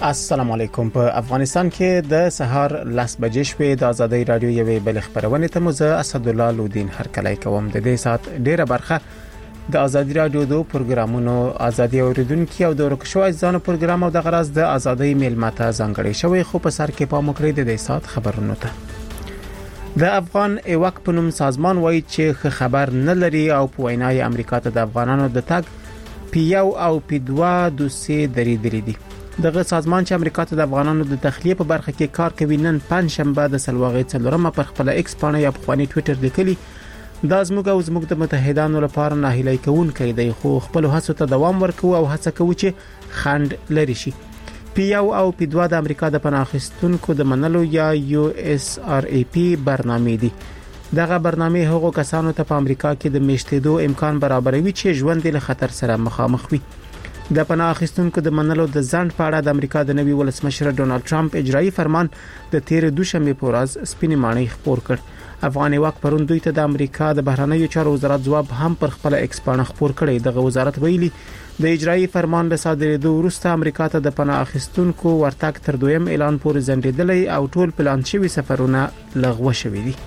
السلام علیکم. په افغانستان کې د سهار 10 بجې شوې د ازادي رادیو یوې بل خبرونه ته مزه اسد الله لودین هرکلی کوم. د دې سات ډیره برخه د ازادي رادیو د پروګرامونو ازادي اوریدونکو او د ورکشوي ځانو پروګرام او د غرض د ازادي میلمته ځانګړي شوی خو په سر کې پام وکړئ د دې سات خبرونه ته. د افغان ایواک په نوم سازمان وایي چې خبر نه لري او په وینای امریکا ته د افغانانو د تګ پیو او پیدوا دوسي درې دي. دغه سازمان چې امریکا ته د افغانانو د تخلیه په برخه کې کار کوي نن پنځشنبه د سلواغې څلورمه پر خپل ایکس باندې یا په ټوئیټر لیکلي دا زموږ د متحدانو لپاره نه هیلای کوونکی دی خو خپل هڅو ته دوام ورکوي او هڅه کوي چې خند لري شي. پیو او پیدوا د امریکا د پناه اخیستونکو د منلو یا USRAP برنامه دي. دغه برنامه هغو کسانو ته په امریکا کې د میشتېدو امکان برابروي چې ژوند له خطر سره مخامخ وي. د پناه اخیستونکو د منلو د ځنډ په اړه د امریکا د نوي ولسمشر ډونالد ټرمپ اجرایي فرمان د 13 دوشنبه په ورځ سپینې ماڼۍ خبر کړ. افغان واک پرون دوی ته د امریکا د بهرنیو چارو وزارت جواب هم پر خپل ایکس باندې خبر کړی. دغه وزارت ویلي د اجرایي فرمان له صادرېدو وروسته امریکا ته د پناه اخیستونکو ورتګ تر دویم اعلان پورې ځنډېدلی او ټول پلان شوی سفرونه لغوه شوي دي.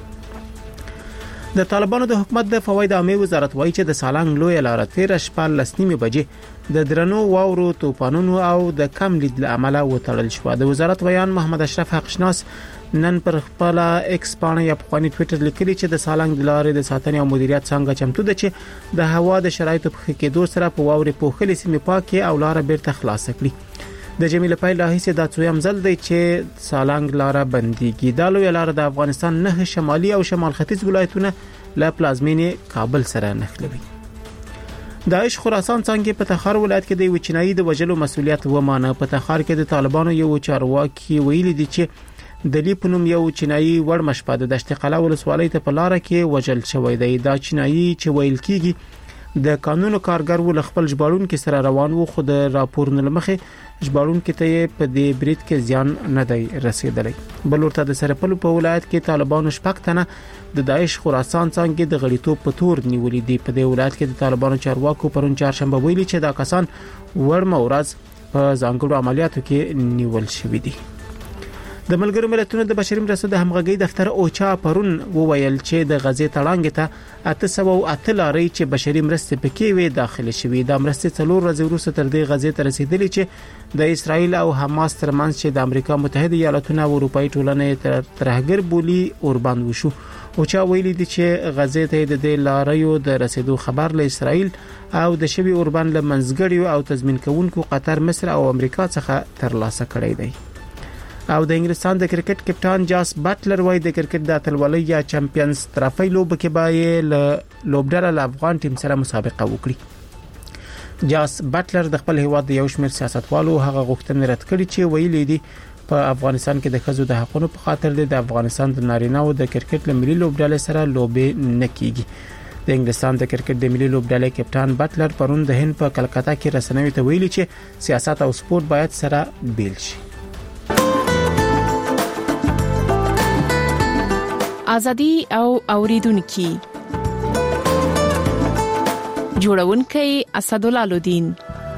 د طالبانو د حکومت د فواید عامه وزارت وایي چې د سالنګ لوی لار 13 شپه لسنیمه بجې د درنو واورو توپانونو او د کم لید عمله وتړل شو. د وزارت بیان محمد اشرف حقشناس نن پر خپل ایکس باندې یا په ټوئیټر لیکلي چې د سالنګ د لارې د ساتنې او مدیریت څنګه چمتو ده چې د هوا د شرایطو په کېدو سره په واوري پوښلې سیمه پاکه او لار بیرته خلاص کړي. د جمیل پایل راهیسه د څویم ځل دی چې سالنګ لار بنديږي. د لوی لار د افغانستان نه شمالي او شمال ختیځ ولایتونه له پلازمینې کابل سره نښلوي. داعش خراسان څنګه په تخار ولایت کې د وچنایي د وجلو مسولیت ومانه. په تخار کې د طالبانو یو چارواکي ویلي دي چې د لیپنوم یو چنایي وړ مشپاده د دشت قلعه ولسوالۍ ته په لار کې وجل شوی دی. دا چنایي چې ویل کیږي د قانونو کارګر ول خپل ژباړون کې سره روان وو خو د راپورونو لمخې ژباړون کې ته په دې بریټ کې ځان نه دی رسیدلی. بل ورته د سرپل په ولایت کې طالبانو شپږتنه د داعش خراسان څنګه د غړیتوب په تور نیولې دي. په دې ولایت کې د طالبانو چارواکو پرون چهارشنبه ویلي چې دا کسان وړ مورز په ځانګړو عملیاتو کې نیول شوی دي. د ملګرو ملتونو د بشري مرستو د همغږي دفتر اوچا پرون وویل چې د غزې تړانګ ته 808 لارې چې بشري مرستې پکې وي داخله شوې. د مرستې څلور ورځې وروسته تر دې غزې ته رسیدلې چې د اسرایل او حماس ترمنځ چې د امریکا متحده ایالاتونو او اروپאי ټولنې ترهګر بولی اوربند وشو. اوچا ویلي دي چې غزې ته د دې لاریو د رسیدو خبر له اسرایل او د شوی اوربند له منځګړیو او تضمین کوونکو قطر، مصر او امریکا څخه ترلاسه کړی دی. او د انګلستان د کرکټ کپټان جاس بټلر وایي د کرکټ د اتلولۍ یا چمپیونز ترافی لوب کې به لوبډله له افغان ټیم سره مسابقه وکړي. جاس بټلر د خپل هیواد د یو شمېر سیاستوالو هغه غوښتنې رد کړې چې ویلي دي په افغانستان کې د ښځو د حقوقو په خاطر د افغانستان د نارینه او د کرکټ ملي لوبډلې سره لوبې نه کیږي. د انګلستان د کرکټ د ملي لوبډلې کپټان بټلر پرون د هند په کلکتا کې رسنیو ته ویلي چې سیاست او سپورت باید سره بیل شي. ازادي او اوریدونکو جوړونکي اسد الله لودین.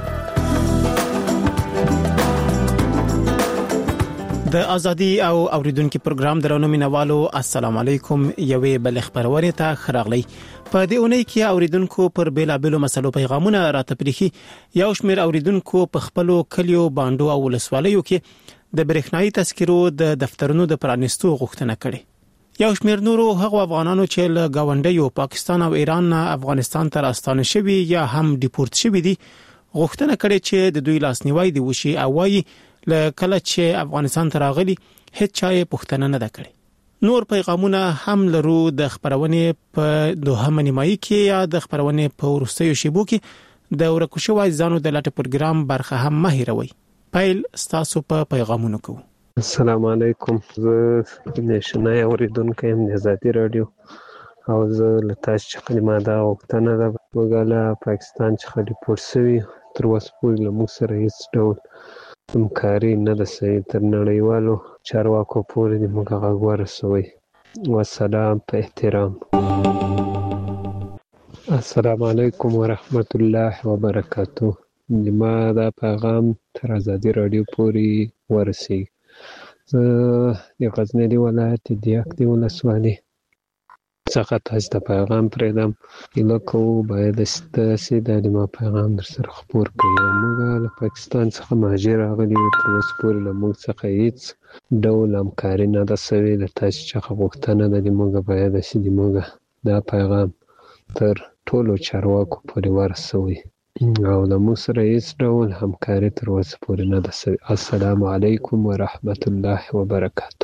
د ازادي او اوریدونکو پروګرام درنو مینوالو السلام علیکم. یوې بل خبرونه ته خراغلی. په دې اونۍ کې اوریدونکو پر بیلابېلو مسلو پیغامونه راتپریخي. یو شمېر اوریدونکو په خپلو کلیو باندو او ولسوالیو کې د برېښنايي تذکرو د دفترونو د پرانیستو غوښتنه کړې. یو شمېر نورو هغو افغانانو چې له گاونډیو پاکستان او ایران نه افغانستان ته راستانه شوي یا هم ډیپورت شوي دي غوښتنه کړې چې د دوی لاسنیوي دی وشي او وايي له کله چې افغانستان ته راغلي هیڅ چا یې پوښتنه نه کړې. نور پیغامونه هم لرو. د خبرونې په دوهمه نیمایي کې یا د خبرونې په وروستیو شیبو کې د ورکوشوي ځانو د لاټ پروګرام برخه هم مهیروي. پایل ستاسو په پیغامونو کوو. السلام علیکم. زه نشنای اوریدونکو یم د ازادي رادیو او زه له تاسو څخه ماده غوښتنه ده وګاله پاکستان څخه ډیپورت شوي تر اوسه پورې له موږ سره هیڅ ډول همکاري نه ده شوې. تر نړیوالو چارواکو پورې د موږ غږ ورسوي. والسلام په احترام. السلام علیکم ورحمت الله وبرکاته. ما دا پیغام تر ازادي رادیو پورې ورسیږي. زه د غزني ولایت د یکدي ولسوالۍ څخه تاسو ته پیغام پرېږدم. هیله کوو باید تاسې د ما پیغام در سره خپور کړئ. موږ له پاکستان څخه مهاجر راغلي یو، تر اوسه پورې له موږ څخه هېڅ ډول همکاري نه ده سوې. له تاسې څخه غوښتنه ده د موږ باید چې د موږ دا پیغام تر ټولو چارواکو پورې ورسوئ او له موږ سره هېڅ ډول همکاري تر اوسه پورې نه ده سوې. السلام علیکم ورحمة الله وبرکاته.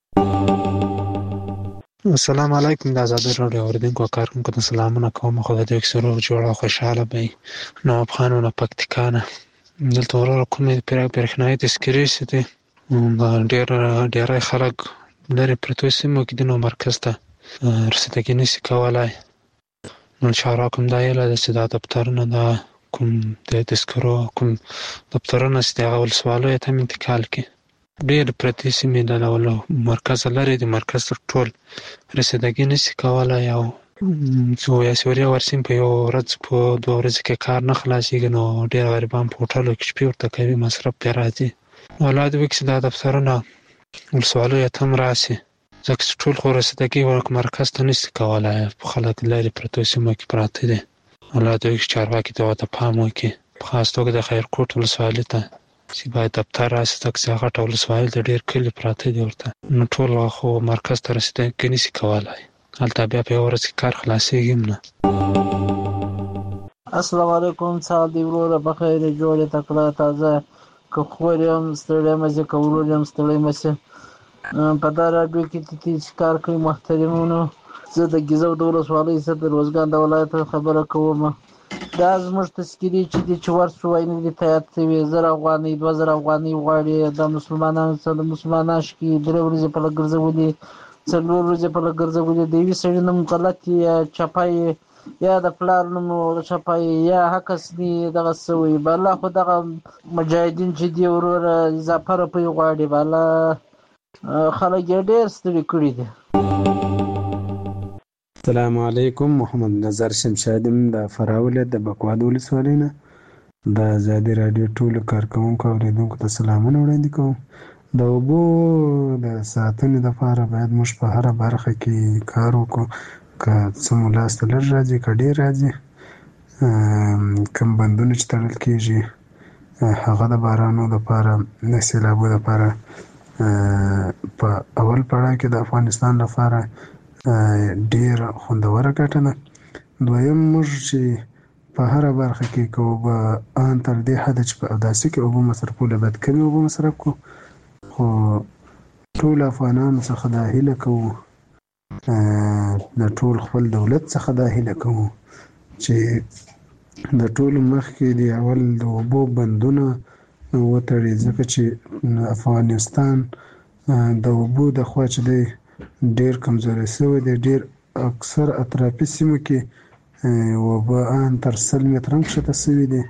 السلام علیکم. د ازادي راډیو اوریدونکو کارکونکو ته سلامونه کوم. خدای دې وکړي روغ جوړ او خوشحاله وي. نواب خان له پکتیکا نه دلته ورور کومې برېښنایي تذکرې چې دي ډېری خلک لرې پرتو سیمو کې دي، نو مرکز ته رسیدګي نشي کولی. نو چاره کوم دا یې ده چې دا دفترونه دا کوم د تذکرو کوم دفترونه چې د هغه ولسوالیو ته انتقال کړي. ډېر پرتې سیمې له مرکز لرې د مرکز ته ټول رسیدګي نشي کولی او یا سوریا ورسیم په یو ورځ په 2 ورځې کې کار نه خلاصېږي. نو ډېر غریبان په هوټلو کې شپې ورته کوي، مصرف پرې راځي. الله دې وکړي چې دا دفترونه ولسوالیو ته هم راشي، ځکه چې ټول خو رسیدګي مرکز ته نشي کولی. خلک لرې پرتو سیمو کې پراته دي. الله دې وکړي چې چارواکي دغه ته پام وکړي، په خاص توګه د خیرکوټ ولسوالۍ ته چې باید دفتر راشي، ځکه چې هغه غټه ولسوالۍ ده، ډېر کلي پراته دي ورته. نو ټول خو مرکز ته رسیدګي نشي کولی. هلته بیا په یوه ورځ کې کار خلاصېږي هم نه. السلام علیکم. سهار دی وروره بخیر، جوړې تکړه تازه که خور یم ستړی مه که ورور یم ستړی مه شي. په دا راډیو کې چې کار کوي محترمونو، زه د ګیزو د ولسوالۍ څخه د روزګان د ولایت خبره کوم. دا زموږ تذکرې چې دي چې ورسو وینې دي تیار شوي 1000 افغانۍ 2000 افغانۍ غواړي. د مسلمانانو څخه د مسلمانان شکي 3 ورځې په لږ ګرځولي 4 ورځې په لږ ګرځولي. د یوې سړي نوم غلط یا چپه یا د پلار نوم چپه یا حکس دي دغه سوی بالا، خو دغه مجاهدین چې دي وروره اضافه روپۍ غواړي بالا. خلک یې ډېر ستړي کړي دي. السلام علیکم. محمد نظر شمشاد د فراه ولایت د بکواد ولسوالۍ نه د ازادي راډیو ټولو کارکوونکو او اوریدونکو ته سلامونه وړاندې کوم. د اوبو د ساتنې لپاره باید موږ په هره برخه کې کار وکړو، که څه مو لاسته لږ راځي که ډېر راځي. کوم بندونه چې تړل کېږي هغه د بارانو لپاره د سیلابو لپاره په اول پړاو کې د افغانستان لپاره ډېر خوندوره ګټه ده. دویم موږ چې په هره برخه کې که اوبه ان تر دې حده چې په اوداسي کې اوبه مصرفول باید کمې اوبه مصرف کړو، خو ټول افغانانو څخه دا هیله کوو، د ټول خپل دولت څخه دا هیله کوو چې د ټولو مخکې د اول د اوبو بندونه وتړي، ځکه چې افغانستان د اوبو د خوا چې دی ډېر کمزوری شوی دی. ډېر اکثر اطرافي سیمو کې اوبه ان تر 100 متره هم کښته شوي دي.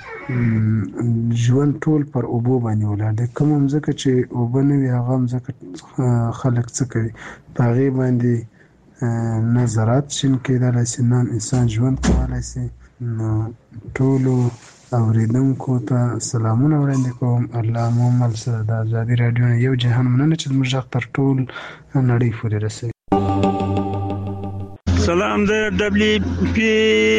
ژوند ټول پر اوبو باندې ولاړ دی. کومه مځکه چې اوبه نه وي هغه مځکه خلک څه کوي؟ په هغې باندې نه زراعت شین کېدلی شي، نه انسان ژوند کولی شي. نو ټولو اوریدونکو ته سلامونه وړاندې کوم. الله مو مل سره د ازادي راډیو نه یو جهان مننه چې زموږ غږ تر ټول نړۍ پورې رسوي. سلام د دبليو پی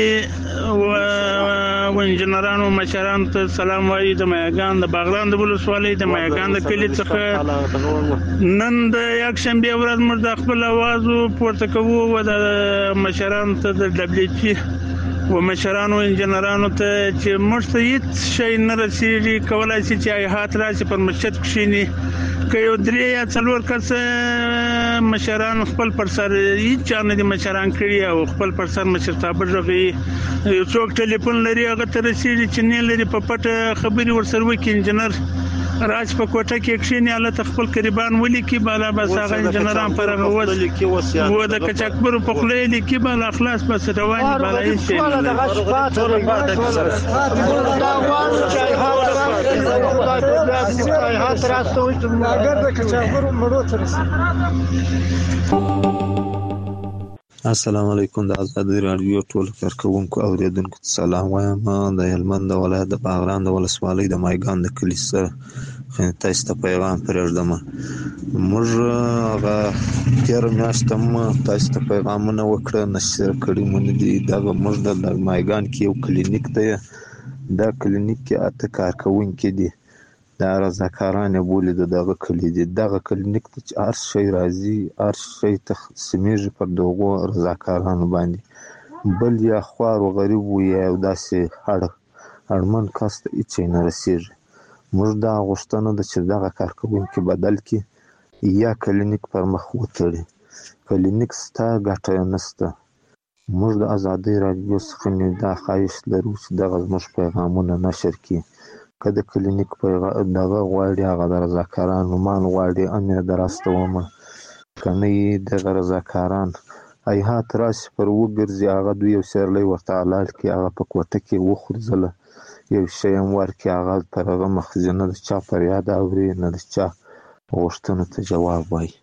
و انجنیرانو مشرانو ته سلام وایي. د مایګان د باغران د ولسوالۍ د مایګان د کلي څخه نن د یکشنبې ورځ موږ د خپل اواز پورته کوو و د مشرانو ته د دبليو پی و مشرانو انجنیرانو ته چې موږ ته هیڅ شی نه رسیږي، کولای شي چې ایحات راشي پر مسجد کښیني که یو 3 یا 4 کس مشران خپل پر سر هیڅ چا نه دي مشران کړي او خپل پر سر مشرتابه غوي. یو څوک ټلیفون لري هغه ته رسیږي چې نه لري په پټه خبري ورسره وکړي. انجنیر راج په کوټه کې کښیني الله خپل قریبان ولیکي بالا بس هغه انجنیران پر هغه و د کچکبر په خله لیکي بالا اخلاص بس روان بالا هیڅ شي السلام علیکم. د ازادي رادیو ټول کارکونکو اوریدونکو ته سلام وایم. د هلمند ولایت د باغران د ولسوالۍ د مایګان د کلي سره تاسو ته پیغام پرېږدم. موږ هغه تیر میاشت هم تاسو ته پیغامونه وکړه نشر کړي مونږ دي. دغه موږ د مایګان کې یو کلینیک دی. دا کلینیک کې اته کارکونکي دي. دا رضاکاران بولي دغه کلی دي. دغه کلینیک ته چې هر شی راځي هر شی تقسیمیږي پر دغو رضاکارانو باندې. بل یا خوار و غریب و یا داسې اړمن کس ته هیڅ شی نه رسیږي. موږ دا غوښتنه ده چې دغه کارکوونکي بدل کړي یا کلینیک پر مخ وتړي. کلینیک شته ګټه نشته. موږ د ازادي رادیو څخه دا خواهش لرو چې دغه زموږ پیغامونه نشر کړي. که د کلینیک دغه غواړي هغه د رضاکارانو مال غواړي امیر دراستومه که نه یې دغه رضاکاران هیهات راشي پر وګرځي هغه دوی یو سیرلی ورته حلال کړي هغه په کوټه کې وخورځله یو شی هم ورکړي هغه پر هغه مخزي نه د چا فریاد اوري نه د چا غوښتنو ته جواب وایي.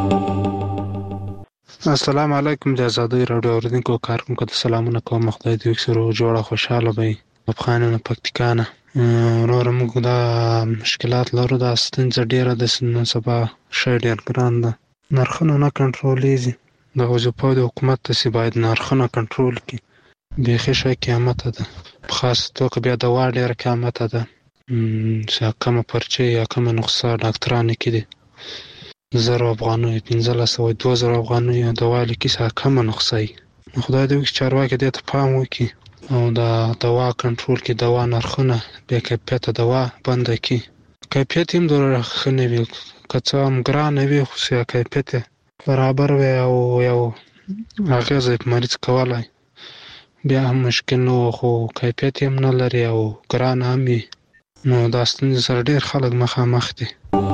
السلام علیکم. د ازادي رادیو اوریدونکو کارکونکو ته سلامونه کوم. خدای دې وکړي جوړه خوشاله وي. افغانانو پکتیکانه نور موږ دا مشکلات لرو. دا ستونزه ډیره د نن سبا شی ډیر ګران ده. نرخونه نه کنټرولیږي. د وظیفو د حکومت تاسې باید نرخونه کنټرول کړي. بیخي شی قیامت ده. په خاص توګه بیا دوا ډیره قیامت ده. چې کمه پرچې یا کمه نسخه ډاکټرانو کې دي 1000 افغانۍ 1500 2000 افغانۍ دوا لیکي چې کمه نسخه وي. خدای دې وکړي چارواکي دې ته پام وکړي او دا دوا کنټرول کې دوا نرخونه بې کیفیته دوا بند کړي. کیفیت هم دومره ښه نه وي. که څه هم ګرانه وي خو چې کیفیت برابر وي او یو اغېزه یې په مریض کولی بیا هم مشکل نه و. خو کیفیت هم نه لري او ګرانه هم وي. نو دا ستونزې سره ډېر خلک مخامخ دي.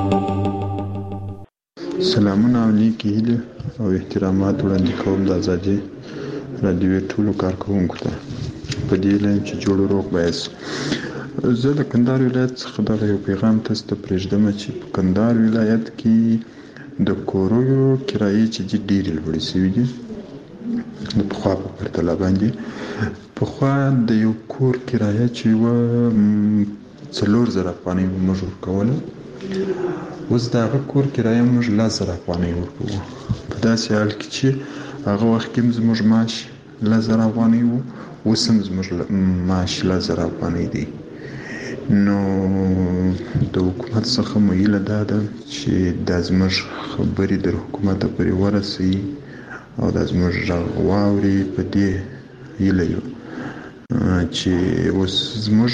سلامونه او نیکې هیلې او احترامات وړاندې کوم د ازادي رادیو ټولو کارکوونکو ته په دې لایم چې جوړ روغ باید. زه د کندهار ولایت څخه دغه یو پیغام تاسو ته پرېږدم چې په کندهار ولایت کې د کورویو کرایې چې دي ډېرې لوړې شوي دي د پخوا په پرتله باندې. پخوا د یو کور کرایه چې وه 4000 افغانۍ موږ ورکوله. اوس د هغه کور کرایه موږ 10000 افغانۍ ورکوو. په داسې حال کې چې هغه وخت کې زموږ معاش 10000 افغانۍ وو. اوس هم زموږ معاش 10000 افغانۍ دی. نو د حکومت څخه مو هیله دا ده چې دا زموږ خبرې در حکومت پورې ورسوي او دا زموږ غږ واوري. په دې هیله یو چې اوس زموږ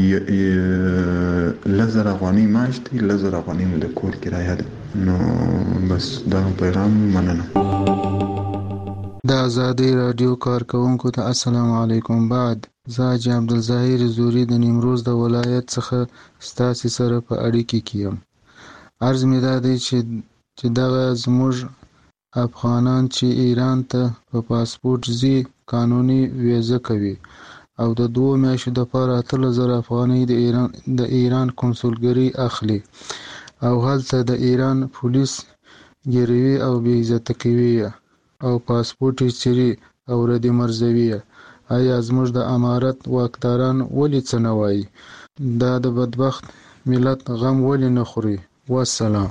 10000 افغانۍ معاش دی 10000 افغانۍ مو د کور کرایه ده. نو بس دا پیغام مننه. د ازادي رادیو کارکونکو ته السلام علیکم. بعد زه حاجي عبدالظاهر زوري د نیمروز د ولایت څخه ستاسې سره په اړیکه کې یم. عرض مې دا دی چې دغه زموږ افغانان چې ایران ته په پاسپورټ ځي قانوني ویزه کوي او د 2 میاشتو دپاره 8000 افغانۍ د ایران کنسولګرۍ اخلي او هلته د ایران پولیس ګیروي او بې عزته کوي او پاسپورټ یې څیري او ردې مرزوي. آیا زموږ د امارت واکداران ولې څه نه وایي؟ دا د بدبخت ملت غم ولې نه خوري؟ والسلام.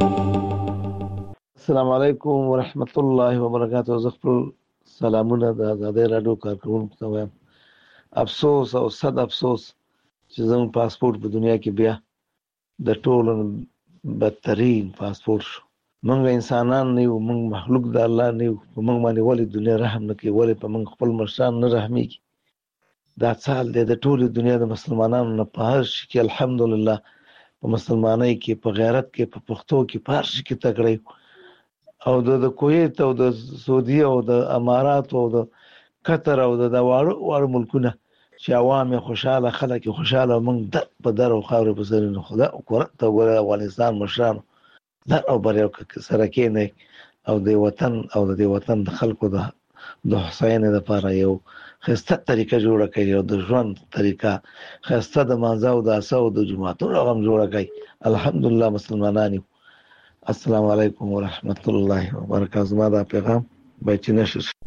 السلام علیکم ورحمت الله وبرکاته. زه خپل سلامونه د ازادي رادیو کارکوونکو ته وایم. افسوس او صد افسوس چې زموږ پاسپورټ په دنیا کې بیا د ټولو بدترین پاسپورټ شو. موږ انسانان نه یو، موږ مخلوق د الله نه یو. په موږ باندې ولې دنیا رحم نه کوي؟ ولې په موږ خپل مشران نه رحمېږي؟ دا څه حال دی د ټولې دنیا د مسلمانانو نه؟ په هر شي کې الحمدلله، په مسلمانۍ کې، په غیرت کې، په پښتو کې، په هر شي کې تکړه یو. او د کویت او د سعودي او د امارات او د قطر او د واړو ملکونه چې عوام یې خوشحاله، خلک یې خوشحاله، موږ در په در او خاورې په سر نه. خدا قرآن ته وګوره، افغانستان مشرانو در او بر یو سره کېنئ او د وطن او د وطن د خلکو د هوساینې لپاره یو ښایسته طریقه جوړه کړئ، او د ژوند طریقه ښایسته د مانځه او د عصا او د جوماتونو هم جوړه کړئ. الحمدلله مسلمانان یو. السلام علیکم ورحمت الله وبرکاته. زما دا پیغام باید چې نشر شي.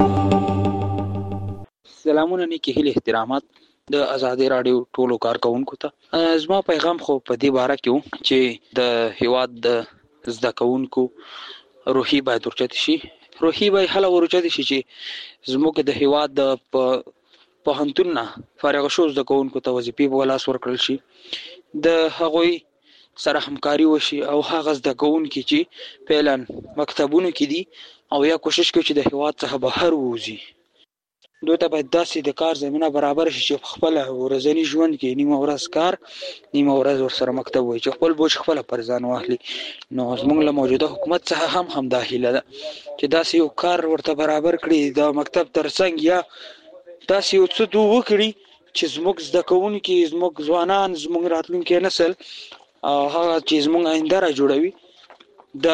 سلامونه نیکی هیله احترامات د آزادۍ رادیو ټولو کارکونکو ته. زما پیغام خو په دې باره کې و چې د هیواد د زده کوونکو روحي باید ورچت شي. روحي باید هله ورچت شي چې زموږ د هیواد د پوهنتون نه فارغ شو زده کوونکو ته وظیفې په لاس ورکړل شي، د هغوی سره همکاري وشي او هغه زده کوونکي چې فعلا مکتبونو کې دي او یا کوشش کوي چې د هیواد څخه بهر ووځي، دوی ته باید داسې د کار زمینه برابر شي چې خپل ورځنی ژوند کې نیمه ورځ کار نیمه ورځ ورسره مکتب وي، چې خپل بوج خپل پر ځان واخلي. نو زموږ له موجوده حکومت څخه هم داخله ده چې داسې یو کار ورته برابر کړي، د مکتب ترڅنګ یا داسې یو څه دوه وکړي چې زموږ زده کوونکي، زموږ ځوانان، زموږ راتلونکي نسل هغه چې زموږ آینده را جوړوي د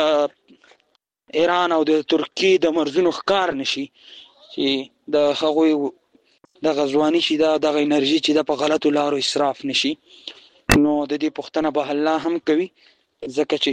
ایران او د ترکیې د مرزونو ښکار نشي، چې د هغوی د غزوانی شي دغه انرژي چې د په غلطو لارو اسراف نشي. نو د دې پوښتنه به الله هم کوي، ځکه چې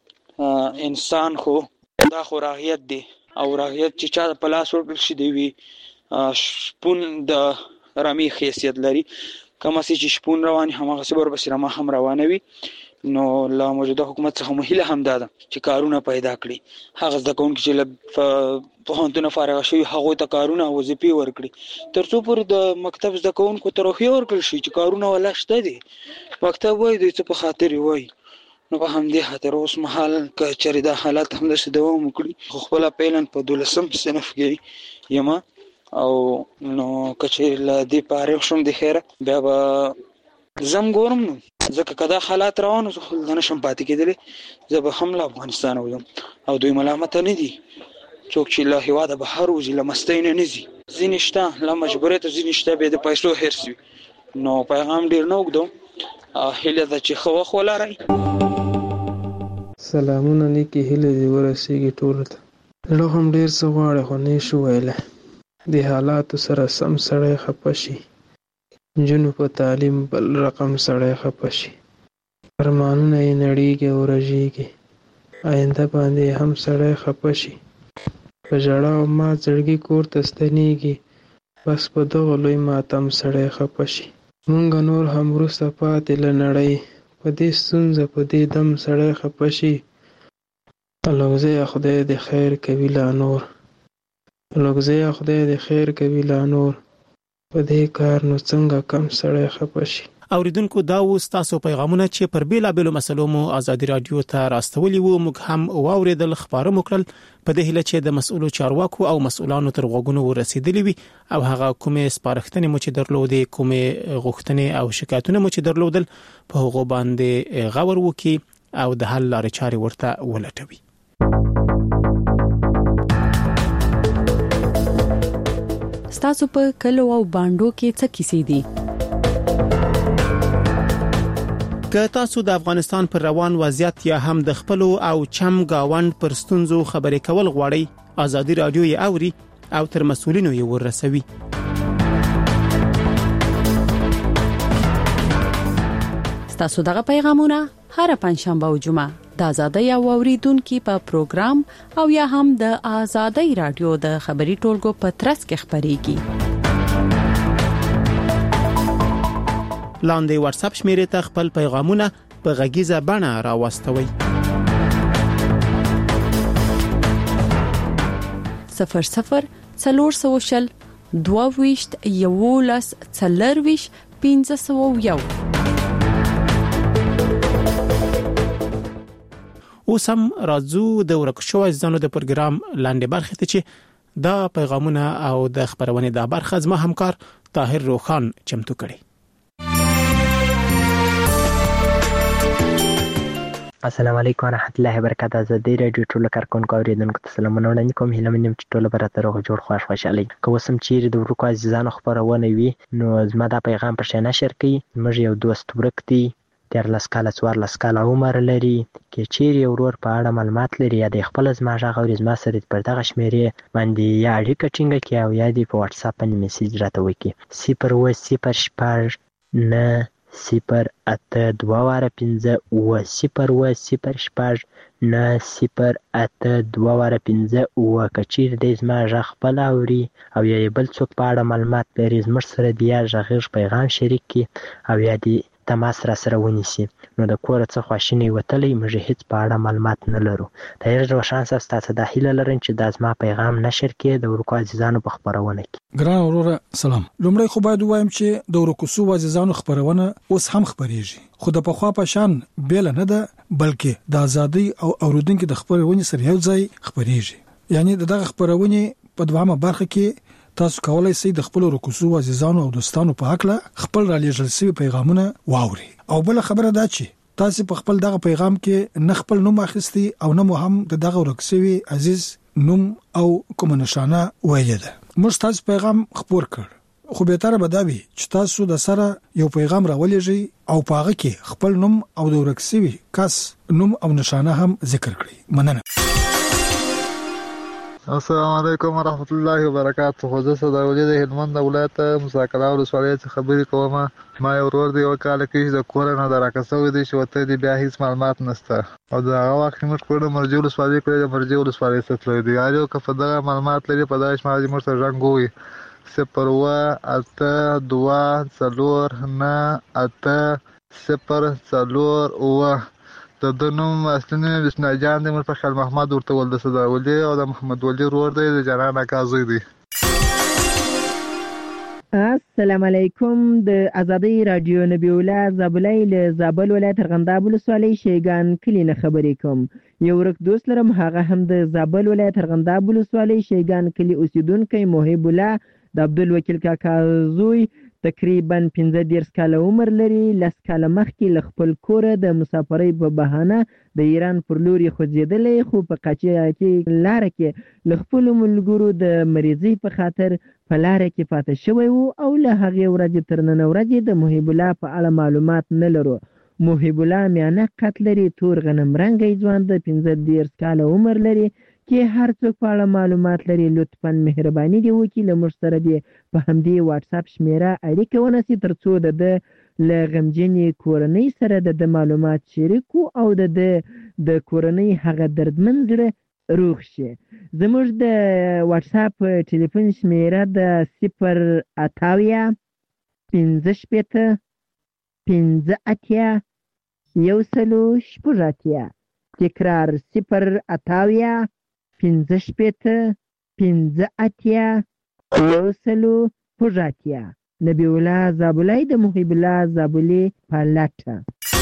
انسان خو دا خو راغیت دی او راغیت چې چا په لاس ورکړل شي دی وي شپون د رمي حیثیت لري، کومه چې شپون رواني همغه صبر بس رمه هم روانوي. نو لا موجوده حکومت څخه مهله هم ده چې کارونه پیدا کړي، هغه زده کوونکي چې پوهنتون فارغ شوي هغوی ته کارونه او وظیفې ورکړي، تر څو پورې د مکتب زده کوونکو ته روحیه ورکړل شي چې کارونه ولا شته دي، مکتب وایي دوی څه په خاطر وایي. نو په همدې خاطر اوس مهال که چېرې دا حالات همداسې دوام وکړي، خو خپله فعلا په 12م صنف کې یم او نو که چېرې له دې فارغ شوم د خیره بیا به زم ګورم، نو ځکه که دا حالات روان زه خو دلته نشم پاتې کېدلی، زه به هم له افغانستانه وځم او دوی ملامته نه دي څوک چې له هېواده بهر وځي، له مستۍ نه ځي، ځینې شته له مجبوریته، ځینې شته بیا د پیسو حرص وي. نو پیغام ډېر نه اوږدوم، هیله ده چې ښه وخت ولرئ. سلامونه نیکې هیلې دې ورسېږي ټولو ته. زړه هم ډېر څه غواړي خو نه شو ویلی، د حالاتو سره سم سړی خفه شي، نجونو په تعلیم بل رقم سړی خفه شي، ارمانونه یې نړیږي او رژیږي، آینده باندې هم سړی خفه شي، په ژړا او مات زړګي کور ته ستنېږي، بس په دغه لوی ماتم سړی خفه شي. مونږ نور هم وروسته پاتې له نړۍ، په دې ستونزه په دې دم سړی خفه شي. الوګزیه خدای دې خیر کوي لا نور، الوګزیه خدای دې خیر کوي لا نور، په دې کار نو څنګه کم سړی خفه شي. اوریدونکو دا و تاسو پیغامونه چې پر بیلابېلو مسلو مو آزادي رادیو ته راستولي وو، موږ هم واوریدل، خبره مو کړل، په دې هیله چې د مسؤلو چارواکو او مسؤلانو تر غوږونو ورسېدلي وي او هغه کومې سپارښتنې مو چې درلودې، کومې غوښتنې او شکایتونه مو چې درلودل، په هغه باندې غور وکړي او د حل لارې چارې ورته ولټوي. ستاسو په کلو او باندو کې څه کیسې دي؟ که تاسو د افغانستان پر روان وضعیت یا هم د خپل او چم گاوند پر ستونزو خبرې کول غواړئ، آزادي رادیو یې اوري او تر مسؤلینو یې ورسوي. ستاسو دغه پیغامونه هر پنځشنبه او جمعه د آزادۍ او اوریدونکو په پروګرام او یا هم د آزادۍ رادیو د خبري ټولګو په ترڅ کې خبريږي. لاندې واتس اپ شمیرې ته خپل پیغامونه په غږیزه بڼه راوستوي. 00 400 22 11 40 501. اوس هم راځو د ورکشو ځانو د پروګرام لاندې برخه ته چې دا پیغامونه او د خبرونه د برخه زما همکار طاهر روخان چمتو کړي. السلام علیکم ورحمت الله وبرکاته. آزادۍ رادیو ټول کارکونکو اوریدونکو ته سلامونه وړاندې کوم. هیله منم چې ټول به راته روغ جوړ خوشحالي. که وسم چیرې د ورکو عزیزانو خبرونه وي نو زما دا پیغام پر شنه شیر کړئ. موږ یو دوست ورک دی 13 کاله 14 کاله عمر لري، کې چیرې ورور په اړه معلومات لري یا د خپل زما ژغ او زما سره پر دغه شمیرې باندې یا اړیکه ټینګه کړي او یا د په واتس اپ باندې میسج راته وکړي 080 9 08215 که چیرې دی زما غږ خپل اوري او یا بل څوک په اړه معلومات لري زموږ سره د یا غږیز پیغام شریک کړي او یا د تماس را سره ونیسي. نو د کوره څه خواشینی وتلی موږ هیڅ په اړه معلومات نه لرو. طاهر روشن صاحب تاسو د هیله لرم چې دا زما پیغام نشر کړي د ورکو عزیزانو په خبرونه کې. ګران وروره سلام. لومړی خو باید وایم چې د ورکو سو عزیزانو خبرونه اوس هم خبريږي خو د پخوا په شان بیل نه ده بلکې د ازادي او اوریدونکو د خبرونه سره یو ځای خبريږي. یعنی دغه خبرونه په دوامه برخه کې تاسو کولای شئ د خپل رکوسو عزیزانو او دوستانو په حق له خپل را لېږل شوی پیغامونه واوري. او بل خبره دا چې تاسو په خپل دغه پیغام کې نه خپل نوم اخیستي او نه مو هم دغه ورکسوي عزیز نوم او کوم نشانه ویل ده. موږ تاسو پیغام خبر کړ خو به تر بداوي چې تاسو د سره یو پیغام راولېږي او پاغه کې خپل نوم او د ورکسوي کس نوم او نشانه هم ذکر کړئ. مننه. السلام علیکم ورحمت الله وبرکاته. خو زه صداولي د هلمند ولایت مساکلا ولسوالۍ څخه خبرې کوم. ما یو ورور دی یو کال کې د کور نه دراکسوي دی چې وته دی بیا هیڅ معلومات نشته او دا هغه وخت موږ کوم مرجو ولسوالۍ کې د مرجو ولسوالۍ څخه دی یو که په دغه معلومات لري په داش ماجي مرته رنګوي 082298004 د نوم اصلي بسم جان د مرفخل محمد ورته ول د صداولي او د محمد ولی ورور دی د جنان اکازوی دی. السلام علیکم. د ازادي رادیو نبی الله زابلای له زابل ولایت ارغنداب ولسوالۍ شیګان کلی نه خبرې کوم. یو ورک دوست لرم هغه هم د زابل ولایت ارغنداب ولسوالۍ شیګان کلی اوسیدونکو محب الله د عبدالوکیل کاکا زوی تقریبا 15 کاله عمر لري. 10 کاله مخکې ل خپل کور د مسافرۍ په بهانه د ایران پر لوري خوځېدلی خو په قاچیا کې لار کې ل خپل ملګرو د مریضۍ په خاطر په لار کې پاتې شوی وو او له هغه ورځې تر نن ورځې د محب الله په اړه معلومات نه لرو. محب الله میانه قد لري، تور غنم رنګي ځوان د 15 کاله عمر لري. کې هر څوک په اړه معلومات لري لطفاً مهرباني دی وکړئ له موږ سره دی په همدې واتس اپ شمیره اړیکه ونیسئ ترڅو د له غمجنې کورنۍ سره د معلومات شریکو او د کورنۍ هغه دردمن زړه روغ شي. زموږ د واتس اپ ټلیفون شمیره د 080 15 15 تکرار 080 15 نبی الله زابلای د محب الله زابلی پالټه.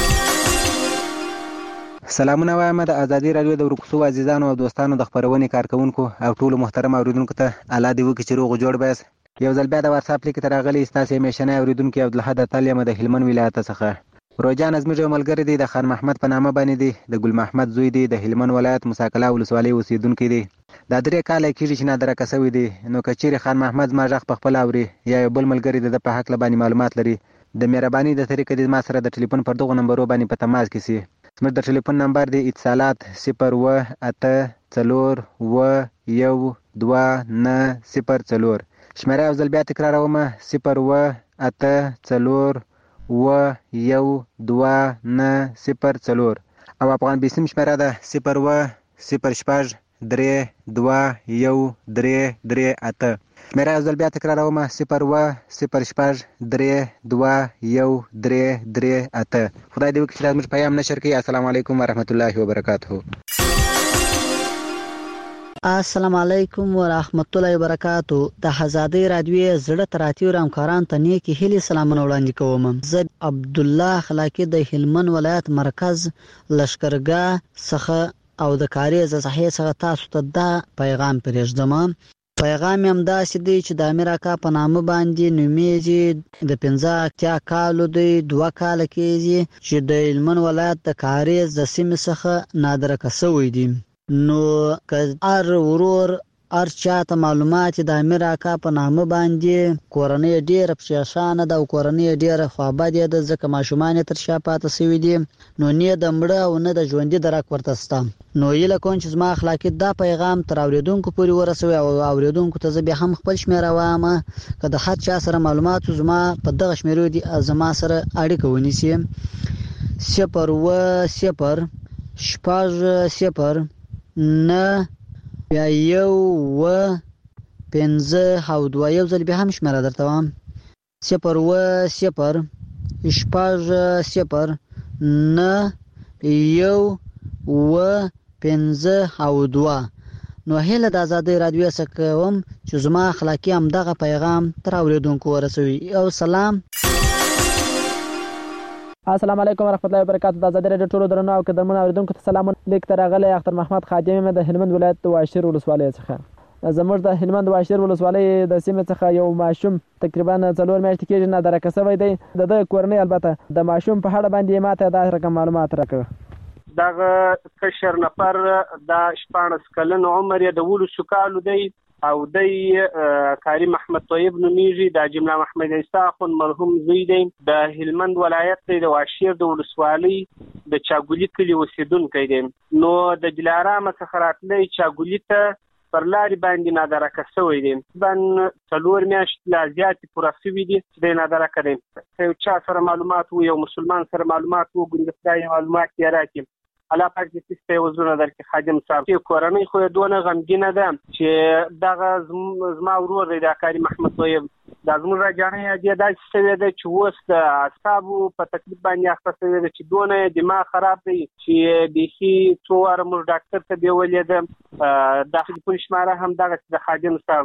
سلامونه وایم د ازادي رادیو د ورکوسو عزیزانو او دوستانو د خبرونې کارکونکو او ټولو محترم اوریدونکو ته الله دې وکړي چې روغ جوړ بس. یو ځل بیا د واتس اپ لیک ته راغلی ستاسو همیشنه اوریدونکو عبدالحد تعالی د هلمند ولایت څخه. روجان ازمیر ملګری دی د خان محمد په نامه باندې دی د ګل محمد زوی دی د هلمند ولایت مساکلا ولسوالۍ اوسیدونکی دی. دا 3 کال کېږي چې نادره کسوي دی. نو کچېری خان محمد ما ژغ په خپل اوري یا بل ملګری د په حق لبانی معلومات لري د مهرباني د طریقې د ما سره د ټلیفون پر دغه نمبر باندې په تماس کې سي. زموږ د ټلیفون نمبر دی اتصالات 018412904 شمیره او ځل بیا تکراروم 018412904 او افغان بیسیم شمیره ده 01063213338 شمیره او ځل بیا تکراروم 01063213338. خدای دې وکړي چې زموږ پیغام نشر کړي. السلام علیکم ورحمت الله وبرکاته. السلام علیکم ورحمت الله وبرکاتو. د ازادي رادیو زړه تراتیو همکاران ته نیکی هیلې سلامونه وړاندې کوم. زه عبد الله خلاقی د هلمند ولایت مرکز لشکرګاه څخه او د کاری ز صحیح څخه تاسو ته دا پیغام پرېږدم. پیغام هم داسې دی چې د امیر اکا په نامه باندې نومیږي د 15 کالو دی 2 کال کېږي چې د هلمند ولایت د کاری ز سیمې څخه نادره کسوي دي. نو که هر ورور ارچا ته معلومات د امیر اکا په نامه باندې کورنۍ ډیره پریشانه ده او کورنۍ ډیره خوابدې ده ځکه ماشومان تر شا پاتې شوي دي نو نه د مړه او نه د ژوندي درک ورته سته نو یله کوم چې زما اخلاقی دا پیغام تر اوریدونکو پورې ورسوي او اوریدونکو ته زه به هم خپل شمیره وایم که د هر چا سره معلومات زما په دغه شمیرو دي زما سره اړیکه ونیسي 0 شپږ 0 نه بیا 1 5 او 2 یو ځل به هم شمیره درته وایم 0 شپږ 0 نه 1 5 او 2 نو هله د آزادۍ رادیو څخه کوم چې زما اخلاقی هم دغه پیغام تر اوریدونکو ورسوي او سلام السلام علیکم ورحمت الله وبرکاتہ د آزادۍ رادیو ټولو درنو او قدرمن اوریدونکو ته سلام لیک تر غلې اختر محمد خادم د هلمند ولایت د واشیر ولسوالۍ څخه زموږ د هلمند واشیر ولسوالۍ د سیمې څخه یو ماشوم تقریبا 4 میاشتې کېږي نه درکه شوی دی د کورنۍ البته د ماشوم په اړه باندې ماته دا رقم معلومات راکړه دغه کشر نفر د 14 کلن عمر یې د 12 کالو دی او د کاری محمد طیب نومیږي د جمله محمد عیسی خون مرحوم زوی دی د هلمند ولایت د واشیر د ولسوالۍ د چاګولی کلی اوسیدونکی دی نو د دلارام څخه راتلی چاګولی ته پر لارې باندې نادرکه شوی دی بن 4 میاشتې لا زیاتې پوره شوي دي چې دی نادرکه دی یو چا سره معلومات و یو مسلمان سره معلومات و ګوندې خدای معلومات یې راکړي الله پاک دې ستاسو په وزونه درکې خادم صاحب چې کورنۍ خو دونه غمګینه ده چې دغه زما ورور دی د کاری محمد طیب د زموږ راجانې دې داسې شوی دی چې اوس د اعصابو په تکلیف باندې اخته شوی دی چې دونه دماغ خراب دی چې بیخي څو واره موږ ډاکټر ته بیولې ده داخلي پولیس شماره هم دغه د خادم صاحب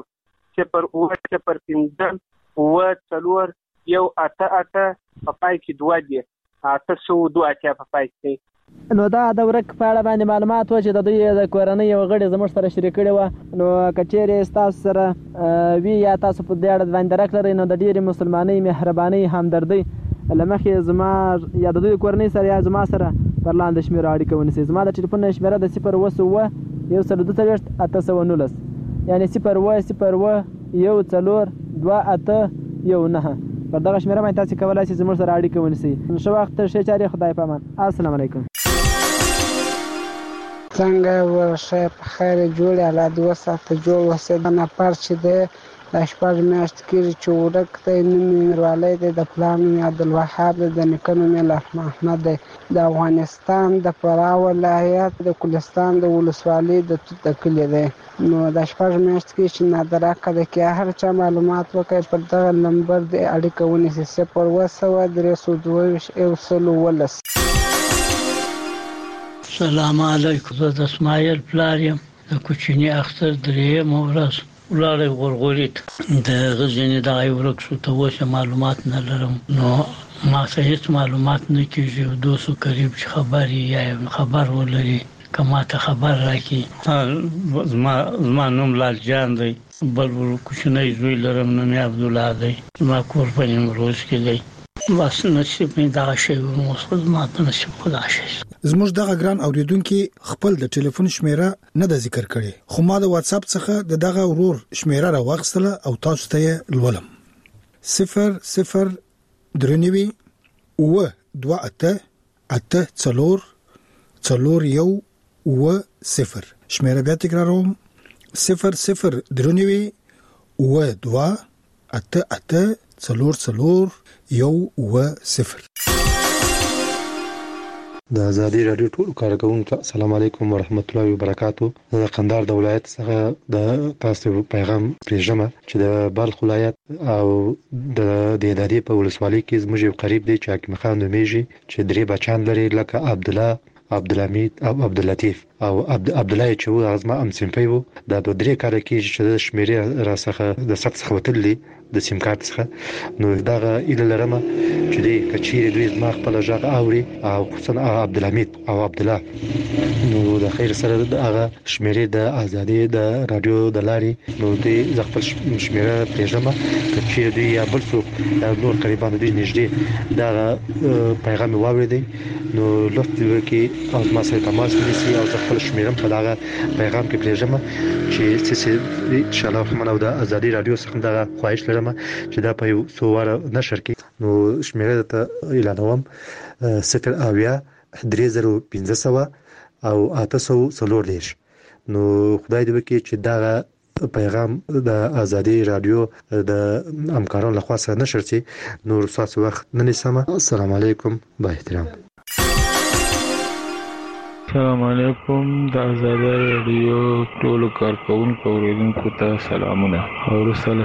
0 یو اته په پای کې 2 دي 802 اتیا په پای کې نو دا د ورک په اړه باندې معلومات و چې د دوی د کورنۍ یو غړي زموږ سره شریک کړي و نو کچېرې تاسو سره وی یا تاسو په دې اړه باندې راکړئ نو د ډېری مسلمانۍ مهرباني همدردي لمخې زما یا د دوی کورنۍ سره یا زما سره پر لاندې شمیره اړیکه ونیسي زما د ټلیفون شمیره د 0 یو سل 2 یعنی 0 یو 4 2 8 یو 9 پر دغه شمیره باندې تاسو کولای شئ زموږ سره اړیکه ونیسئ نو وخت ښه چاري خدای پامان السلام علیکم څنګه ورشه په خیر جوړ الله دې وساته جوړ وسه د نفر چې د شپږ میاشت کې چې ورک ته نوم ورالې د پلان عبدالوهاب د نکنو مل احمد د افغانستان د فراه ولایت د کلستان د ولسوالۍ د کلی دی نو د شپږ میاشت کې چې نادرکه د کې هر چا معلومات وکړي پر دغه نمبر د اړیکه ونیسي 0 السلام علیکم زه د اسماعیل پلار یم د کوچني اختر درېیم ورځ ولاړې غورغورید د غزنی د ورک شو ته وسه معلومات نه لرم نو ما څه هیڅ معلومات نه کیږي دوسو قریب خبري یا خبر ولري کما ته خبر راکې زما نوم لال جان دی بل کوچنی زوی لرم نوم عبد الله دی ما کور په نیمروز کې دی بس نصیب مې دا شی وموسخه ما ته نصیب خدا شي زموږ دغه ګران اوریدونکو خپل د ټلیفون شمیره نه د ذکر کړي خو ما د واتس اپ څخه دغه ورور شمیره راوغستله او تاسو ته لولم 0 درنوي و 2 8 شمیره بیا تکراروم 0 درنوي و 2 8 د آزادۍ رادیو ټول کارکونکو السلام علیکم ورحمت الله وبرکاتہ د قندهار د ولایت څخه د تاسو پیغام پېژنم چې د بلخ ولایت او د دهدادي په ولسوالۍ کې زموږ قریب دی چې حکیم خان نومیږي چې درې بچان لري لکه عبد الله عبدالحمید او عبداللطیف او عبدالله چې و ازما ام سیمپي وو دا د درې کال کې چې د شمیرې را څخه د سخت څخه وتلې د سیم کارت څخه نو دغه اله لرمه چې د کچیر دوی ما خپل ژغ اوري او خصوصا عبدالحمید او عبد الله نو د خیر سره دغه شمیرې د ازادي د رادیو د لاري نو د خپل شمیره پېژمه کچیر دوی یا بل څوک نور قریبان دي نږدې دا پیغام واوریدي نو لفظ کې او ما سره تماس نیسي او خپل شمیرم په دغه پیغام کې پېژمه چې څه ان شاء الله منو د ازادي رادیو څخه دغه خواهش لرم چې دا په یو څواره نشر کې نو شمیره ته اعلانوم 0 او 840 نو خدای دې وکړي چې دا پیغام د ازادي رادیو د همکارانو لخوا سره نشر شي نو تاسو وخت نه نیسم. السلام علیکم با احترام. السلام علیکم د ازادي رادیو ټولو کارکونکو اوریدونکو ته سلامونه او رساله